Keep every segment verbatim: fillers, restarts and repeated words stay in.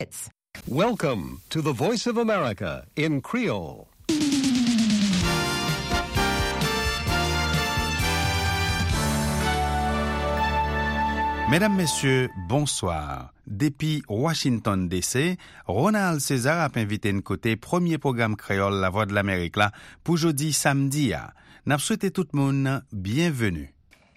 Welcome to the Voice of America in Creole. Mesdames, Messieurs, bonsoir. Depuis Washington D C, Ronald César a invité une côté premier programme créole La Voix de l'Amérique là pour jeudi samedi. N'a souhaité tout le monde bienvenue.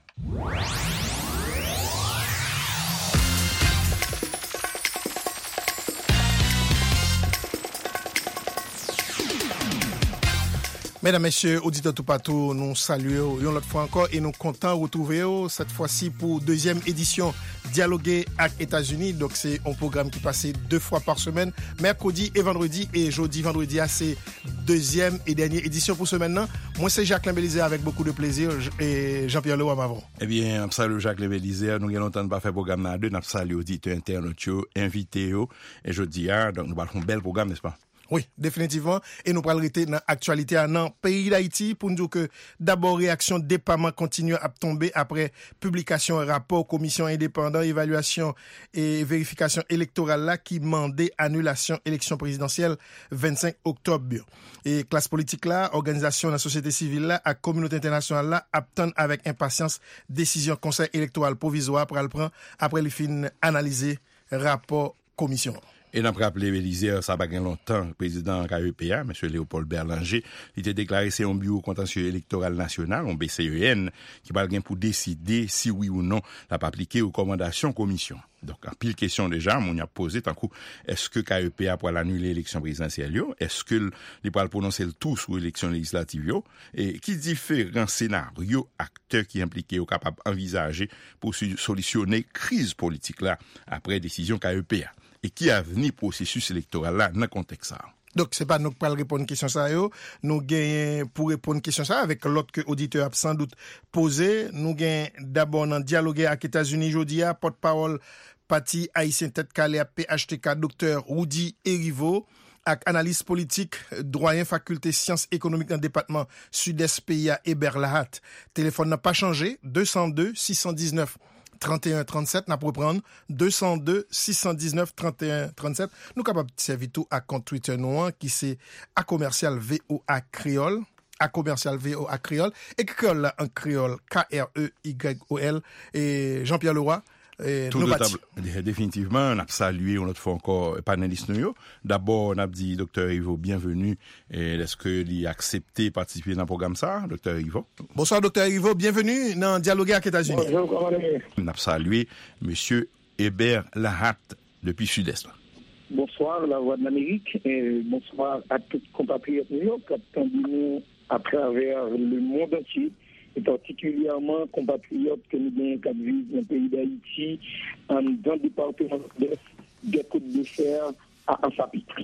Mesdames, Messieurs, auditeurs tout partout, nous saluons une autre fois encore et nous contents de retrouver cette fois-ci pour deuxième édition Dialoguer avec États-Unis. Donc c'est un programme qui passe deux fois par semaine, mercredi et vendredi, et jeudi, vendredi, c'est deuxième et dernière édition pour ce maintenant. Moi c'est Jacques Lambélizé avec beaucoup de plaisir et Jean-Pierre Leroy Mavron. Eh bien, salut Jacques Lambélizé, nous avons longtemps pas fait programme là deux, nous saluons auditeurs internautes, invités et jeudi, donc nous allons un bel programme, n'est-ce pas? Oui, définitivement. Et nous parlons de l'actualité dans le pays d'Haïti pour nous dire que d'abord, réaction déploiement continue à tomber après publication rapport commission indépendante, évaluation et vérification électorale là qui mandait annulation élection présidentielle vingt-cinq octobre. Et classe politique là, organisation de la société civile là, à communauté internationale là, attendent avec impatience décision conseil électoral provisoire pour le prendre après les fins analyser rapport commission. Et n'a pas rappelé Belize, ça pas longtemps, le président K E P A, M. Léopold Berlanger, il était déclaré c'est un bureau contentieux électoral national, un B C E N, qui va bien pour décider si oui ou non la pas appliquer aux recommandations commission. Donc, en pile question déjà, on y a posé tant coup, est-ce que K E P A pour annuler l'élection présidentielle, est-ce que il pourra prononcer le tout sur l'élection législative, et qui différents scénarios, acteurs qui impliqués ou capables d'envisager pour solutionner crise politique là, après décision K E P A. Et qui a venu processus électoral là dans le contexte ça. Donc c'est pas nous qui parlons répondre question ça yo, nous gagnons pour répondre question ça avec l'autre que auditeur a sans doute posé, nous gagnons d'abord dans dialoguer avec États-Unis jodi a porte-parole parti haïtien tête calé à P H T K docteur Rudy Erivo avec analyse politique doyen faculté sciences économiques dans le département Sud-Est P I A Hébert Lahat. Téléphone n'a pas changé, deux cent deux six cent dix-neuf trente et un trente-sept, n'a pour prendre deux cent deux six cent dix-neuf trente et un trente-sept. Nous capables de servir tout à compte Twitter nous qui c'est à commercial V O A Créole, à commercial V O A Créole, et créole là en créole K R E Y O L et Jean-Pierre Leroy. Et tout le table, définitivement, on a salué, on a fait encore panéliste nous. D'abord, on a dit docteur Ivo, bienvenue. Et est-ce que il a accepté participer dans le programme ça, docteur Ivo? Bonsoir, docteur Ivo, bienvenue dans Dialoguer avec États-Unis. Bonjour, comment allez-vous? On a salué monsieur Hébert Lahat depuis Sud-Est. Bonsoir, la Voix de l'Amérique, et bonsoir à tous les compatriotes qui attendent nous à travers le monde entier. Et particulièrement compatriotes que nous avons qui vivent dans le pays d'Haïti, dans le département de Côte de Fer à Ansapit.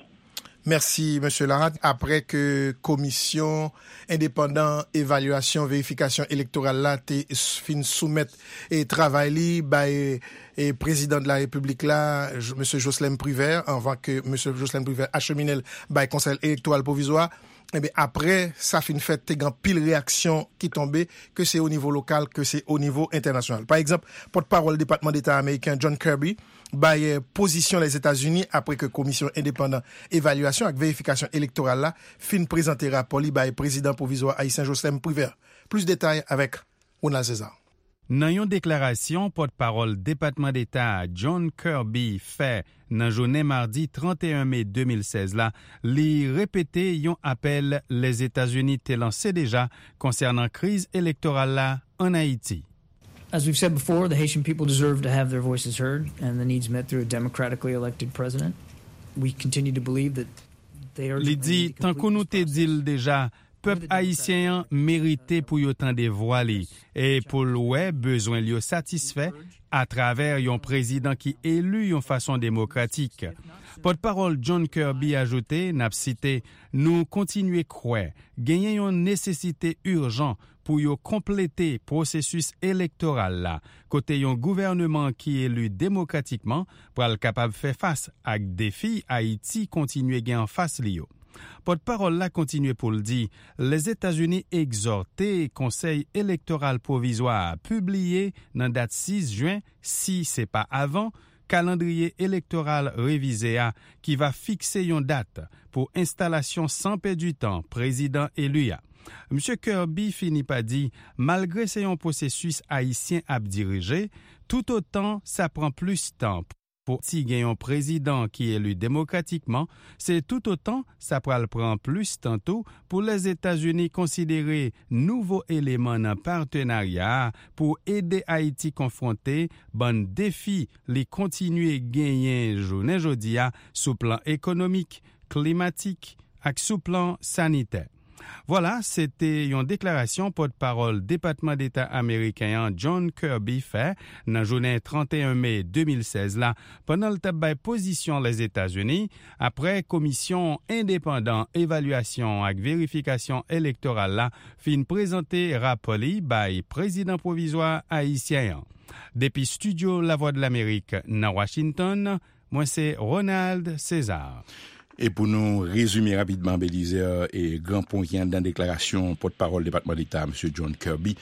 Merci, monsieur Lahat. Après que commission indépendante évaluation vérification électorale là t'es fin soumettre et travail bah et, et président de la République là monsieur Jocelyn Privert avant que monsieur Jocelyn Privert achemine bah conseil électoral provisoire. Eh bien, après, ça fait une fête, t'es grand pile réaction qui tombait, que c'est au niveau local, que c'est au niveau international. Par exemple, porte-parole du département d'État américain John Kirby, bah, position les États-Unis après que commission indépendante évaluation avec vérification électorale là, fin présenter rapport, bah, président provisoire haïtien Jocelyn Privert. Plus de détails avec Ronald César. Dans une déclaration, porte-parole département d'État John Kirby fait dans journée mardi trente et un mai deux mille seize là, li répété yon appel les États-Unis te lancé déjà concernant crise électorale là en Haïti. As we've said before, the Haitian people deserve to have their voices heard and the needs met through a democratically elected president. We continue to believe that they are. Li dit tant qu'on nous te dit déjà peuple haïtien mérité pour yo tan dévoilé et pour l'oué besoin li satisfait à travers un président qui élu en façon démocratique. Porte-parole John Kirby ajouté, n'a cité, nous continuer croire, gagner une nécessité urgente pour yo compléter processus électoral là, côté un gouvernement qui élu démocratiquement pour être capable faire face à défis Haïti continuer gain en face li yo. Porte-parole là continue pour le dire, les États-Unis exhorté Conseil électoral provisoire publié dans date six juin, si c'est pas avant, calendrier électoral révisé a, qui va fixer une date pour installation sans perdre du temps président élu. M. Kirby finit par dire, malgré c'est un processus haïtien à diriger, tout autant ça prend plus de temps. Pour si il y a un président qui est élu démocratiquement, c'est tout autant ça prend plus tantôt pour les États-Unis considérer nouveaux éléments dans partenariat pour aider Haïti confronter bon défi les continuer gagner journée jodia sous plan économique, climatique et sous plan sanitaire. Voilà, c'était une déclaration porte-parole département d'État américain John Kirby fait dans la journée trente et un mai deux mille seize là, pendant le tabac position les États-Unis, après commission indépendante évaluation et vérification électorale là, fin présenté rapport by président provisoire haïtien. Depuis studio La Voix de l'Amérique dans Washington, moi c'est Ronald César. Et pour nous résumer rapidement, Bélizer et grand point qui est dans la déclaration porte-parole du département d'État, M. John Kirby,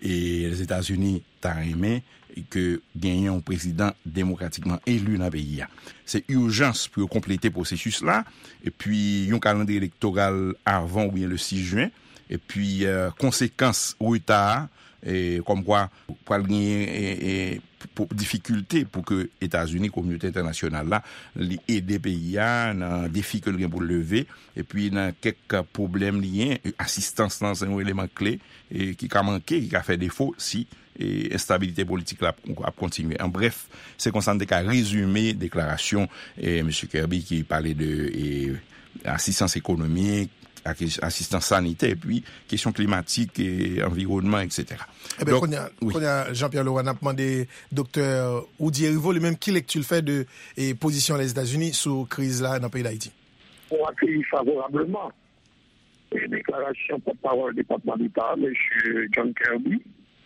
et les États-Unis t'ont aimé que gagner un président démocratiquement élu dans le pays. C'est urgence pour compléter le processus là, et puis un calendrier électoral avant ou bien le six juin, et puis euh, conséquences au retard, et comme quoi pour gagner et pour difficulté pour que États-Unis, communauté internationale là, aider pays dans défi que le pour lever et puis dans quelques problèmes liés assistance dans un élément clé et qui a manqué, qui a fait défaut si et instabilité politique là a continué. En bref, c'est qu'on s'en qu'à résumer déclaration et M. Kirby qui parlait de et, assistance économique, assistance sanitaire, et puis question climatique et environnement, et cetera. Eh bien, quand oui. Jean-Pierre Leroy a demandé docteur Oudi Rivo, lui-même, qui lecture fait de et position des États-Unis sur crise là dans le pays d'Haïti? On accueille favorablement les déclarations porte-parole du département d'État, M. John Kirby.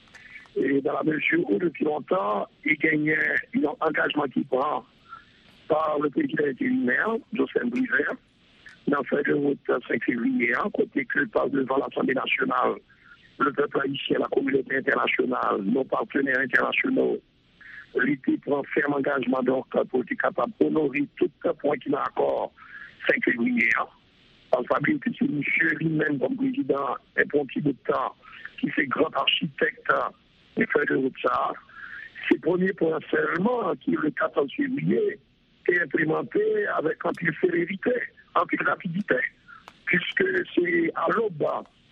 Et dans la mesure où, depuis longtemps, il gagnait un engagement qui prend par le président intérimaire, Joseph Briver, dans la feuille de route cinq février, côté que par devant l'Assemblée nationale, le peuple haïtien, la communauté internationale, nos partenaires internationaux, l'État prend ferme engagement donc pour être capable d'honorer tout point qui n'a accord cinq février. Parce que c'est monsieur lui-même comme président, un bon petit bout de temps, qui fait grand architecte des feuilles de route ça. C'est le premier point seulement qui, le quatorze février, est implémenté avec un peu de célérité, un peu de rapidité, puisque c'est à l'aube,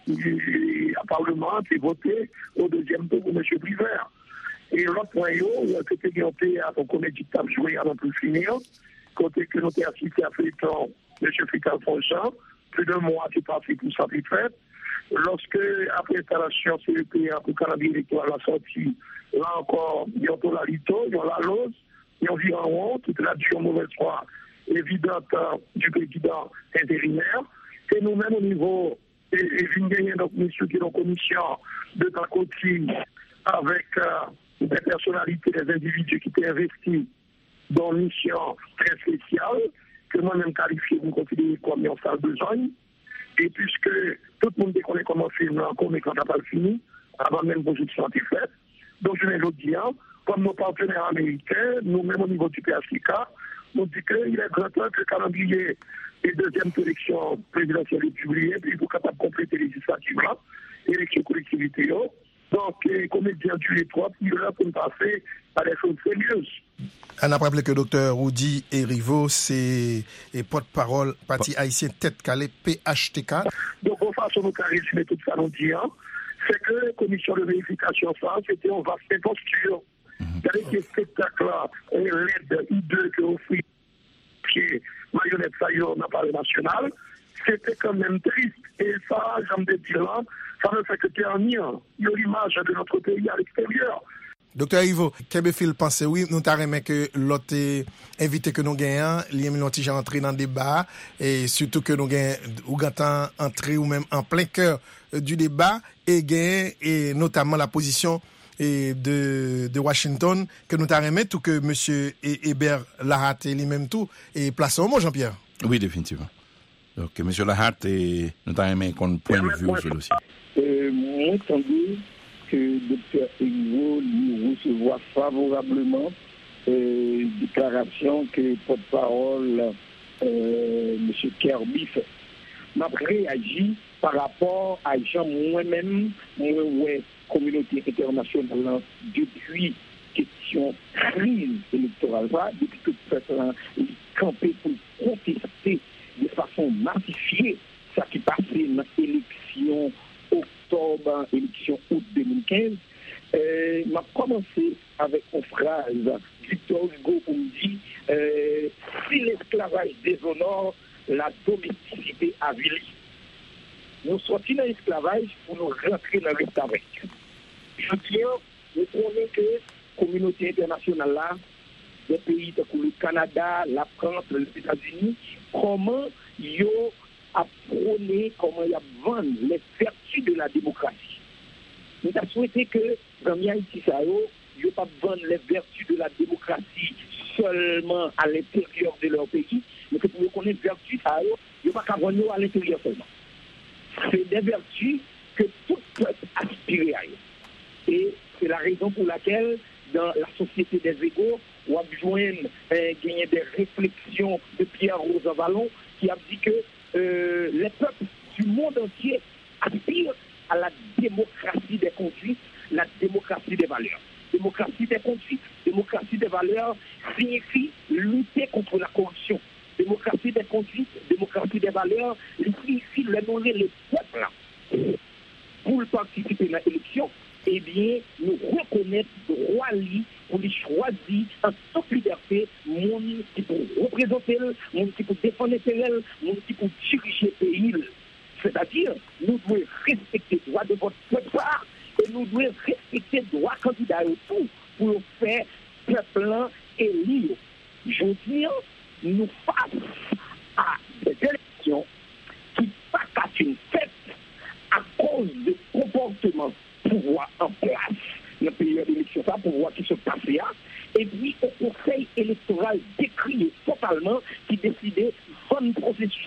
le Parlement qui a voté au deuxième tour pour M. Briver. Et l'autre point, que tu as gagné à ton comédie de jouer avant de finir, côté que nous avons assisté à Fléton, M. Frical Fonchon, plus d'un mois, tu passé pour ça, plus fait. Lorsque, après l'installation C E P A pour le calendrier électoral a sorti, là encore, il y a la lito, il y a la lose, il y a environ, toute la dure mauvaise foi évidente du président intérimaire. Et nous-mêmes, au niveau, et, et je viens donc, monsieur, qui est en commission de ta côté, avec euh, des personnalités, des individus qui étaient investis dans une mission très spéciale, que moi-même qualifié, vous considérez comme une salle de besogne. Et puisque tout le monde connaît comment faire encore, mais quand on n'a pas fini, avant même vos études faite. Donc, je vais le dire, comme nos partenaires américains, nous-mêmes au niveau du P H T K, nous disons qu'il est grand temps que le calendrier et deuxième élection présidentielle est publié, puis pour capable de compléter les législatives-là, élection collectivité. Donc, comme il dit, du trois, puis là, pour nous passer à des choses sérieuses. On a rappelé que le docteur Oudi Rivo, c'est porte-parole parti haïtien tête calée P H T K. Donc, en façon, nous avons résumé tout ça, nous disons, c'est que la commission de vérification, ça, c'était en vaste posture. C'est-à-dire que le spectacle-là, l'aide I deux que offre qui est marionnette Sayon dans le Palais national, c'était quand même triste. Et ça, j'aime dire là, ça ne fait que ternir l'image de notre pays à l'extérieur. Docteur Ivo, Kebefil pense oui, nous t'arrêtons que l'autre invité que nous gagnons, l'Yémen déjà entré dans le débat, et surtout que nous gagnons, ou gâtant entrer ou même en plein cœur du débat, et gagner, et notamment la position et de, de Washington, que nous t'arrêtons, tout que M. Hébert Lahat et lui-même tout, et place au mot, Jean-Pierre. Oui, définitivement. Donc, M. Lahat, et nous t'arrêtons qu'on point de vue sur le dossier. Euh, moi, entendu que le docteur Rivo lui recevoir favorablement euh, déclaration que porte-parole euh, M. Kirby fait. M'a réagi par rapport à Jean moi-même, moi, ouais, communauté internationale, depuis question crise électorale, depuis que le peuple a campé pour contester de façon massifiée ça qui passait dans l'élection octobre, élection août deux mille quinze. Euh, m'a commencé avec une phrase Victor Hugo pour me dire euh, si l'esclavage déshonore, la domesticité avilit. Nous sortis dans l'esclavage pour nous rentrer dans l'esclavage. Je tiens, nous connaissons que la communauté internationale là, des pays comme le Canada, la France, les États-Unis, comment ils ont prôné, comment ils ont vendu les vertus de la démocratie. Nous avons souhaité que dans Haïti, ils n'ont pas vendu les vertus de la démocratie seulement à l'intérieur de leur pays, mais que pour reconnaître les vertus, ils n'ont pas qu'à vendre à l'intérieur seulement. C'est des vertus que tout peuple aspire à eux. Et c'est la raison pour laquelle, dans la société des égaux, on a besoin euh, gagner des réflexions de Pierre Rosa Vallon qui a dit que euh, les peuples du monde entier aspirent à la démocratie des conduites, la démocratie des valeurs. Démocratie des conduites, démocratie des valeurs signifie lutter contre la corruption. Démocratie des conduites, démocratie des valeurs signifie l'honorer les peuples pour participer à l'élection. Eh bien, nous reconnaître droit pour les choisir en toute liberté, monde qui peut représenter, monde qui peut défendre elle, monde qui peut diriger le pays. C'est-à-dire, nous devons respecter le droit de votre peuple et nous devons respecter le droit candidat tout pour faire peuple élire. Je veux dire, nous face à des élections qui pas qu'à une fête à cause de comportements pouvoir en place dans le pays d'élection, ça, pour voir qui se passe là. Et puis, au conseil électoral décrié totalement, qui décidait de processus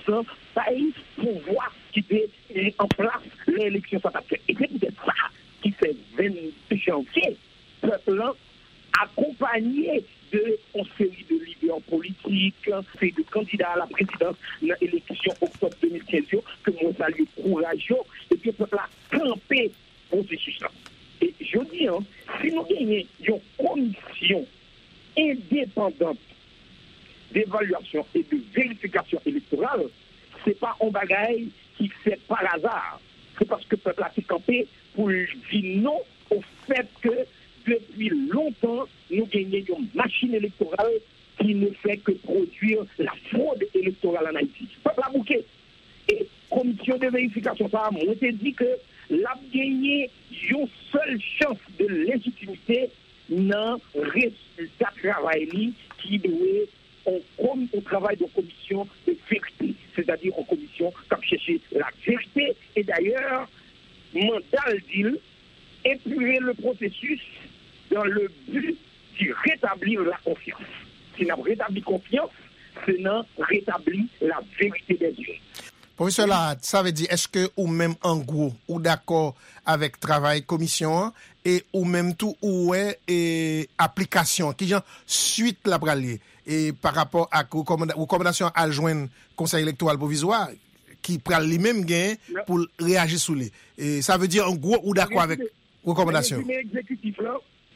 pour voir qui était en place l'élection. Et c'est peut-être ça qui fait vingt janvier, peuple accompagné de une série de leaders politiques, c'est de candidats à la présidence dans l'élection octobre deux mille quinze, que moi salue courageux, et puis le peuple a campé processus là. Et je dis, hein, si nous gagnons une commission indépendante d'évaluation et de vérification électorale, ce n'est pas un bagage qui fait par hasard. C'est parce que le peuple a été campé pour dire non au fait que depuis longtemps, nous gagnons une machine électorale qui ne fait que produire la fraude électorale en Haïti. Le peuple a bouqué. Et commission de vérification, ça a monté dit que l'a gagné une seule chance de légitimité dans le résultat de travail qui doit au travail de commission de vérité, c'est-à-dire en commission qui chercher la vérité. Et d'ailleurs, mandat dit épurer le processus dans le but de rétablir la confiance. Si nous rétablit confiance, c'est nous rétablir la vérité des yeux. Professeur Lahat, ça veut dire, est-ce que ou même en gros, ou d'accord avec travail commission, et ou même tout, ou est et application, qui genre suite la bralier, et par rapport à recommandation à joindre conseil électoral provisoire, qui prend les mêmes gains pour réagir sous les. Et ça veut dire en gros, ou d'accord avec recommandation. Le exécutif là,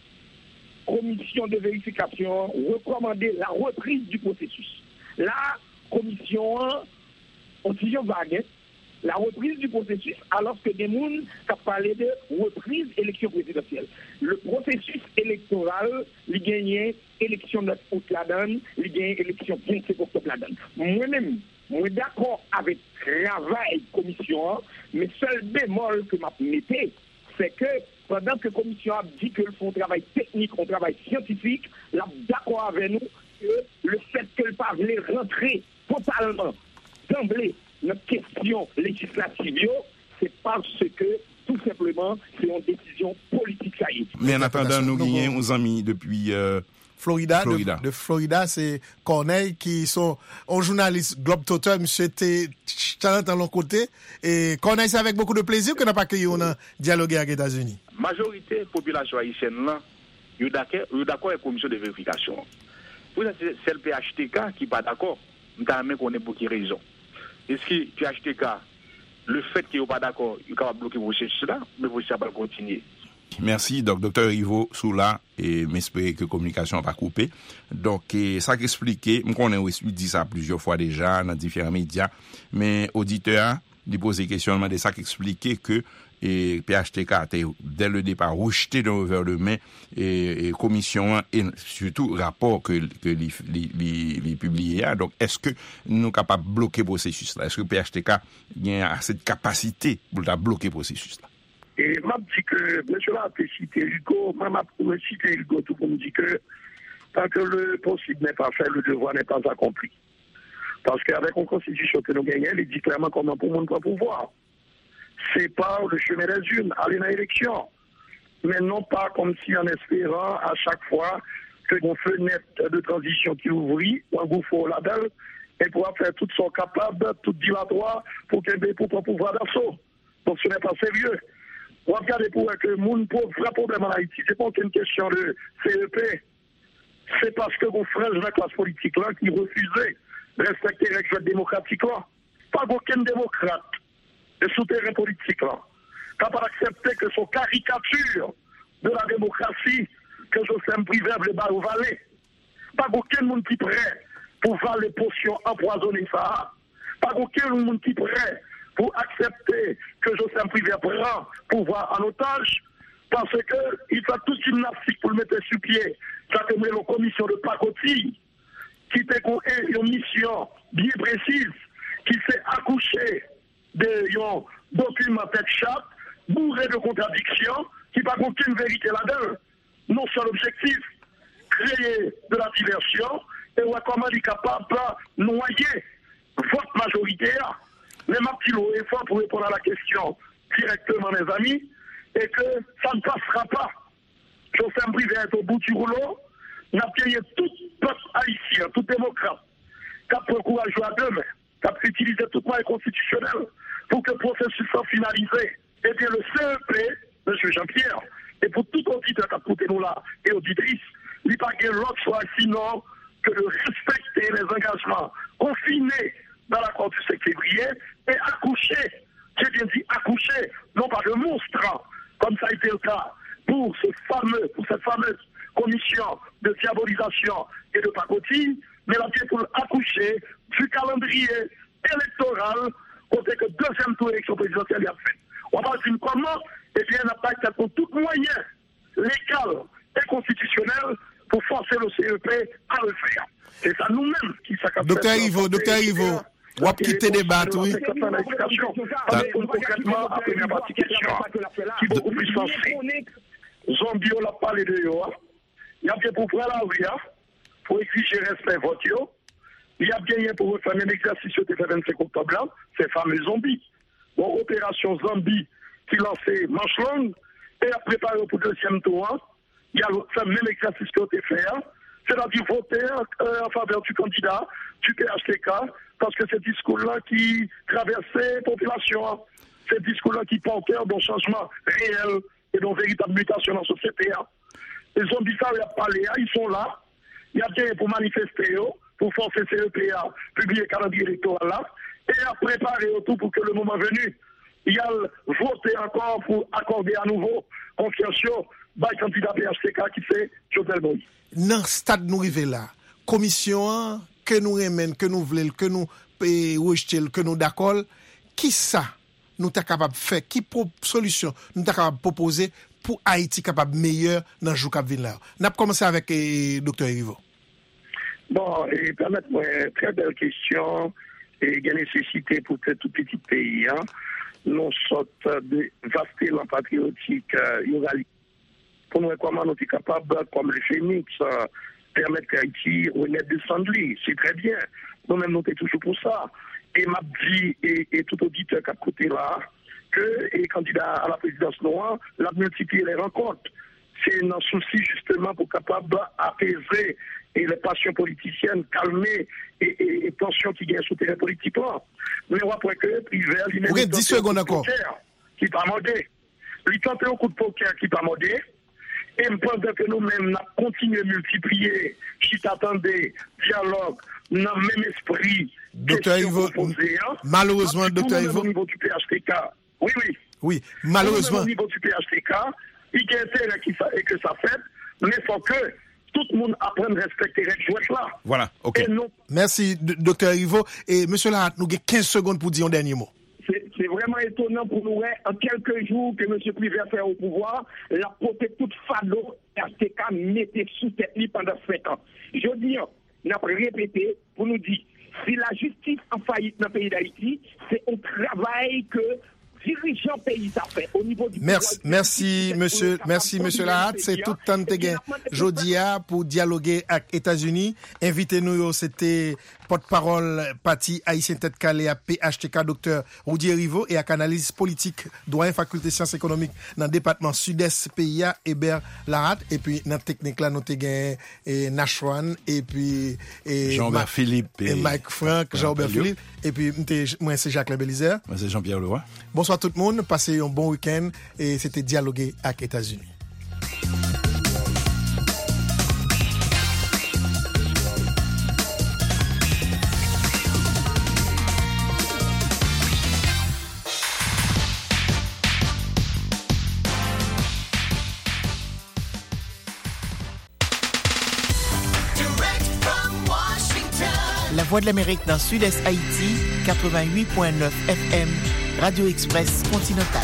commission de vérification, recommander la reprise du processus. La commission on dit vague, la reprise du processus, alors que des gens ont parlé de reprise élection présidentielle. Le processus électoral, il gagne élection neuf août la donne, il gagne élection vingt-cinq octobre la donne. Moi-même, je suis d'accord avec le travail de commission, mais seul bémol que je mettais, c'est que pendant que la commission a dit qu'elle fait un travail technique, un travail scientifique, elle est d'accord avec nous que le fait qu'elle ne pas rentrer totalement d'emblée notre question législative, c'est parce que tout simplement c'est une décision politique ça y est. Mais en attendant, nous gagnons aux amis depuis euh, Florida, Florida. De, de Florida, c'est Corneille qui sont un journaliste globe-trotteur, monsieur était talent à l'autre côté. Et Corneille, c'est avec beaucoup de plaisir que n'a pas accueilli on a dialogué avec les États-Unis. Majorité population haïtienne là, Ils sont d'accord avec la commission de vérification. Pour ça, c'est le P H T K qui n'est pas d'accord. Nous avons qu'on ait pour quelle raison. Est-ce que le P H T K, le fait qu'il n'est pas d'accord, il est capable de bloquer le processus là, mais vous savez pas continuer. Merci, donc docteur Rivo Soula, et m'espérer que la communication n'a pas coupé. Donc, et, ça qui expliqué, je connais aussi dit ça plusieurs fois déjà dans différents médias, mais auditeur, il pose des questions, de ça qui expliquait que et P H T K a dès le départ rejeté d'un revers de main et, et commission et surtout rapport que que les publié. Donc est-ce que nous sommes capables de bloquer le processus là? Est-ce que P H T K a assez de capacité pour bloquer le processus là? Et m'a dit que monsieur l'a cité Hugo, m'a cité Hugo tout pour me dire que tant que le possible n'est pas fait, le devoir n'est pas accompli. Parce qu'avec une constitution que nous gagnons, il dit clairement comment pour monde pas pouvoir. C'est pas le chemin des unes, aller dans l'élection. Mais non pas comme si en espérant à chaque fois que une fenêtre de transition qui ouvrit, ou un gouffre au label, et pour faire tout son capable, tout dilatoire, pour qu'il pour pas pouvoir d'assaut. Donc ce n'est pas sérieux. On va regarder pour que le monde pose vrai problème en Haïti. C'est pas une question de C E P. C'est parce que vos frères de la classe politique là qui refusaient de respecter les règles démocratiques là. Pas aucun démocrate de souterrain politique là, capable d'accepter que son caricature de la démocratie, que Joseph Privé le bas au Valais. Pas aucun monde qui est prêt pour voir les potions empoisonnées ça. Pas aucun monde qui est prêt pour accepter que Joseph Privé prend pouvoir en otage, parce que il fait toute gymnastique pour le mettre sur pied. Ça te met la commission de pacotille, qui a une mission bien précise, qui s'est accouché de documents tête chatte, bourré de contradictions, qui n'a aucune vérité là-dedans. Non seul objectif, créer de la diversion, et voir comment il est capable de noyer votre majorité. Mais ma petit lot est fort pour répondre à la question directement, mes amis, et que ça ne passera pas. Joseph Privé est au bout du rouleau, on a payé tout peuple haïtien, tout démocrate, qui a pris courage à deux mains, qui a utilisé tout moyen constitutionnel pour que le processus soit finalisé. Et bien le C E P, M. Jean-Pierre, et pour tout auditeur qui a coupé nous là, et auditrice, il n'y a pas l'autre choix sinon que de respecter les engagements confinés dans l'accord du cinq février et accoucher, j'ai bien dit accoucher, non pas de monstre, comme ça a été le cas pour ce fameux, pour cette fameuse commission de diabolisation et de pacotille, mais là bien pour accoucher du calendrier électoral, côté que deuxième tour élection présidentielle y a fait. On va dire comment, et bien on n'a pas été pour tout moyen légal et constitutionnel pour forcer le C E P à le faire. C'est ça nous-mêmes qui s'accapent. Docteur Ivo, Docteur Ivo, on va quitter le débat, oui. Concrètement, la première partie question, qui est beaucoup plus sensée. Zombie, on a parlé de yo. Il y a bien pour prendre la rue, pour exiger respect vote yo. Il y a bien pour refaire un exercice qui fait vingt-cinq octobre là, c'est fameux zombies. Bon, opération zombie qui lancée manche longue et a préparé pour le deuxième tour. Il y a le même exercice qui a été fait, c'est-à-dire voter euh, en faveur du candidat, du P H T K, parce que c'est ce discours-là qui traversait la population, c'est ce discours-là qui portait d'un changement réel et d'une véritable mutation dans la société. Les zombies, ça, ils ont parlé, ils sont là, il y a bien pour manifester, pour forcer C E P à publier le calendrier électoral là, et à préparer tout pour que le moment venu, il y a voté encore pour accorder à nouveau confiance par le candidat P H T K qui fait Jovenel Moïse. Dans le stade nous arrivons là, commission que nous remène, que nous voulons, que nous rejetons, que nous d'accord, qui ça nous sommes capables de faire, qui solution nous sommes capables de proposer pour Haïti capable meilleur dans le jour qui vient là. Nous avons commencé avec le docteur Rivo. Bon, et permettez-moi, très belle question, et il y a nécessité pour ce tout petit pays, hein, nous sorte de vaste élan patriotique, euh, pour nous comment nous sommes capables, comme le Phénix, euh, permettre qu'Haïti renaître de Sandli, c'est très bien. Nous-mêmes, nous sommes toujours pour ça. Et m'a dit, et, et tout auditeur qui a côté là, que les candidats à la présidence noire, la multiplier les rencontres. C'est un souci justement pour capable d'apaiser et les passions politiciennes, calmer et, et, et tensions qui gagnent sous terrain politique là. Mais on voit que privé, il y a dix secondes encore. Qui pas modé. Il tente un coup de poker qui pas modé. Et pendant que nous-mêmes, nous continuons à multiplier, si t'attendais, dialogue, dans le même esprit, Docteur Ivo, malheureusement, Docteur Ivo. Au niveau du P H T K, oui, oui. Oui, malheureusement. Au niveau du P H T K, il y a intérêt que ça fait, mais il faut que tout le monde apprenne à respecter les règles là. Voilà, ok. Et non. Merci, Docteur Ivo. Et Monsieur Lahat, nous avons quinze secondes pour dire un dernier mot. C'est vraiment étonnant pour nous, en quelques jours que M. Privé a fait au pouvoir, la portée toute fado, R T K mettait sous tête pendant cinq ans. Je dis, on a répété pour nous dire, si la justice en faillite dans le pays d'Haïti, c'est un travail que dirigeant pays ça fait au niveau du Merci, merci monsieur, merci monsieur Lahat, c'est tout temps de gain jodia pour dialoguer avec États-Unis. Invitez-nous, c'était porte-parole parti haïtien tête calé à P H T K docteur Roudier Rivo et à analyse politique doyen faculté sciences économiques dans le département sud-est P I A Hébert Lahat et puis dans technique là nous te gain et Nashwan et puis et Jean-Bert Philippe et, et Mike Frank, Jean-Bert Philippe et puis moi c'est Jacques Lebelizer. Moi c'est Jean-Pierre Leroy. Bonsoir tout le monde, passez un bon week-end et c'était dialoguer avec États-Unis. La Voix de l'Amérique dans Sud-Est Haïti, quatre-vingt-huit point neuf F M, Radio Express Continental.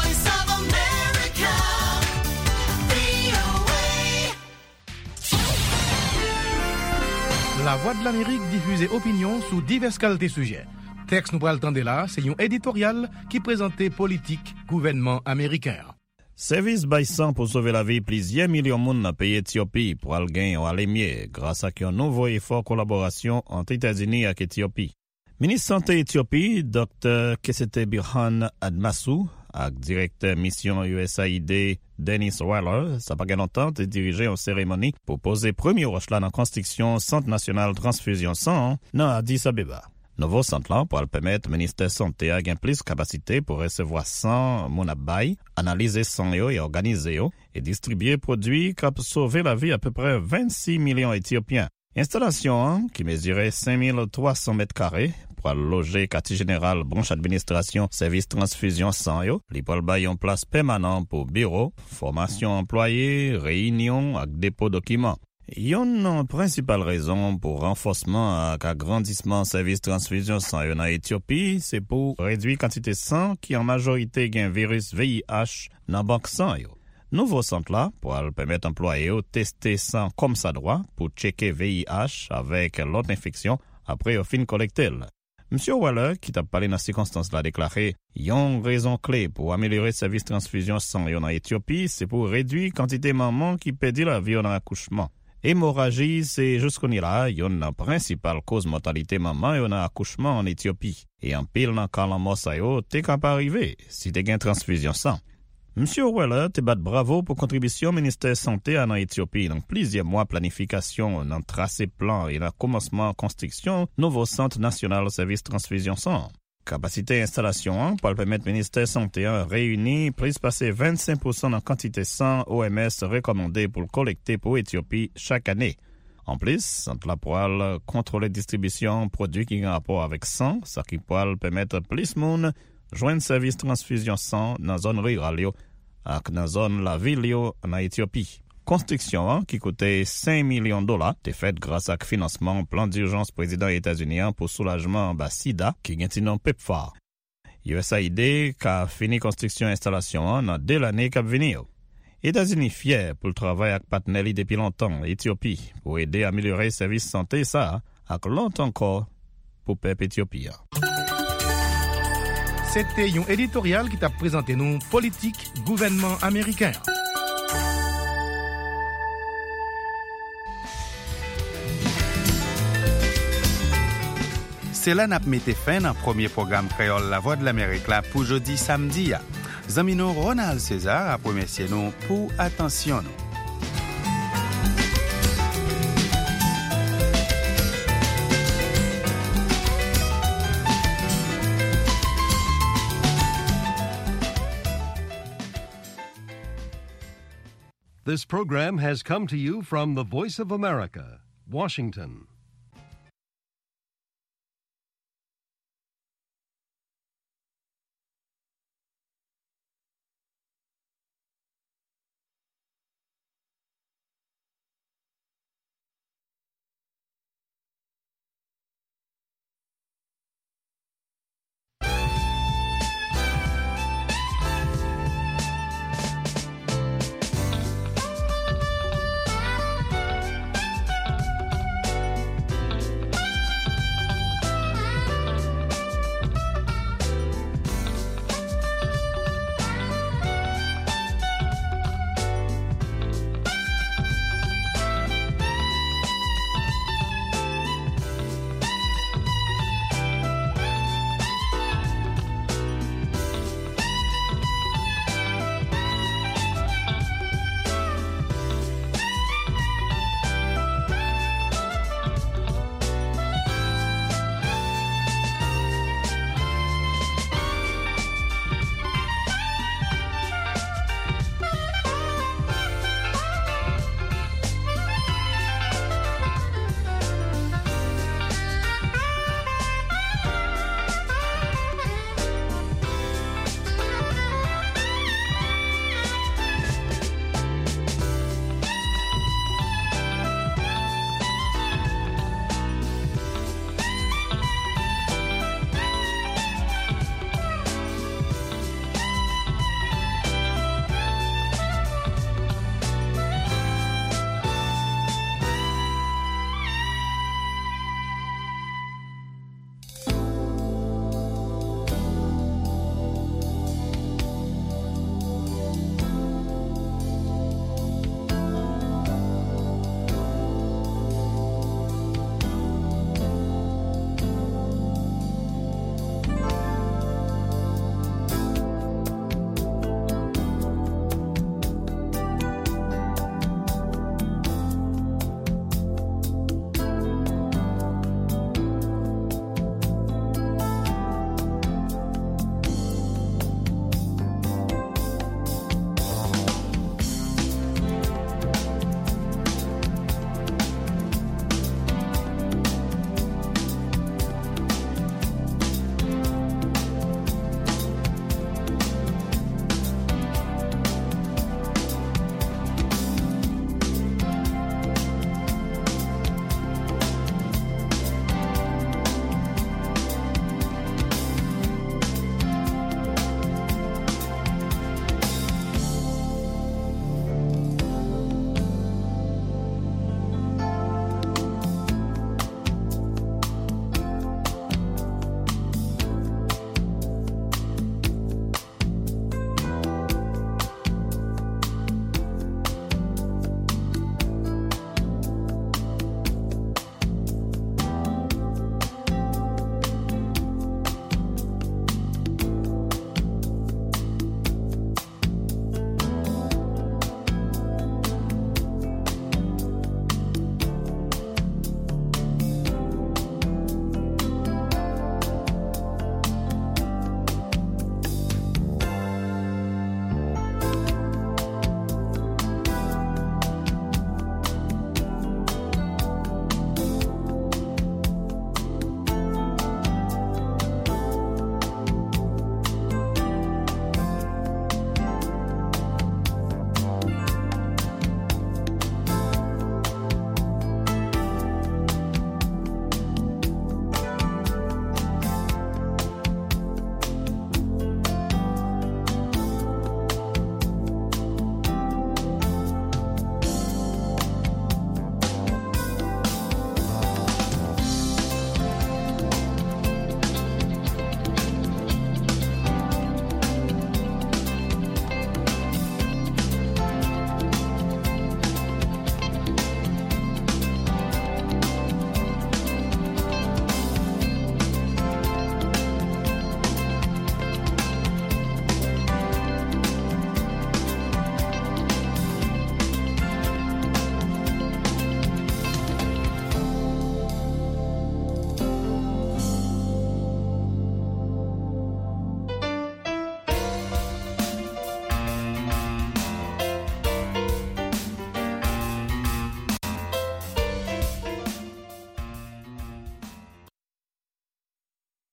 La Voix de l'Amérique diffuse opinion sous diverses qualités sujets. Texte nous pral tande là, c'est un éditorial qui présentait politique gouvernement américain. Service Baysan pour sauver la vie plusieurs millions de monde dans le pays Éthiopie pour aller gagner ou aller mieux grâce à un nouveau effort de collaboration entre États-Unis et Éthiopie. Ministre Santé Éthiopie, docteur Kesete Birhan Admasu, avec directeur mission U S A I D Dennis Weiler, ça pas longtemps de diriger une cérémonie pour poser premier roche là dans la construction Centre national transfusion sang dans Addis Abeba. Nouveau centre là pour permettre au ministère santé à gagner plus de capacité pour recevoir sang monabay, analyser sang et organiser et distribuer produits qui peuvent sauver la vie à peu près vingt-six millions Éthiopiens. Installation hein, qui mesurait cinq mille trois cents mètres carrés pour loger quartier général branche administration service transfusion sang yo, li pour bailler en place permanent pour bureau, formation employés, réunion avec dépôt documents. Yon principale raison pour renforcement et agrandissement service transfusion sang en Éthiopie, c'est pour réduire quantité sang qui en majorité gain virus V I H dans banque sang yo. Nouveau centre là pour permettre employés de tester sang comme ça droit pour checker V I H avec l'autre infection après au fin collecter. Monsieur Waller, qui t'a parlé dans ces circonstances là, a déclaré yon raison clé pour améliorer le service transfusion sang en Éthiopie, c'est pour réduire quantité de mamans qui perdent la vie en accouchement. Hémorragie, c'est jusqu'au là, yon la principale cause mortalité maman yon a accouchement en Éthiopie. Et en pile dans quand la mort ça yo, t'es capable arriver si t'es gain transfusion sang. Monsieur Weller te bat bravo pour contribution au ministère santé en Éthiopie dans plusieurs mois planification dans tracé plan et dans commencement construction nouveau centre national service transfusion sang. Capacité installation pour permettre ministère santé à réunir plus passer vingt-cinq pour cent de la quantité sang O M S recommandée pour collecter pour Éthiopie chaque année. En plus, centre la poêle contrôler distribution produits qui ont rapport avec sang, ça qui peut permettre plus monde joindre service transfusion sang dans zone rurale et dans zone la ville en Éthiopie. Construction hein, qui coûtait cinq millions de dollars est faite grâce à financement plan d'urgence président États-Unis pour soulagement bas sida qui gagne non PEPFAR. U S A I D qui a fini construction installation dans deux l'année qui va venir. États-Unis fiers pour le travail avec partenaires depuis longtemps Éthiopie pour aider à améliorer les services santé ça avec longtemps encore pour peuple éthiopien. C'était un éditorial qui t'a présenté nous politique gouvernement américain. C'est là n'a mette fin dans premier programme créole La Voix de l'Amérique là pour jeudi samedi. Zamino Ronald César a remercié nous pour attention nous. This program has come to you from the Voice of America, Washington.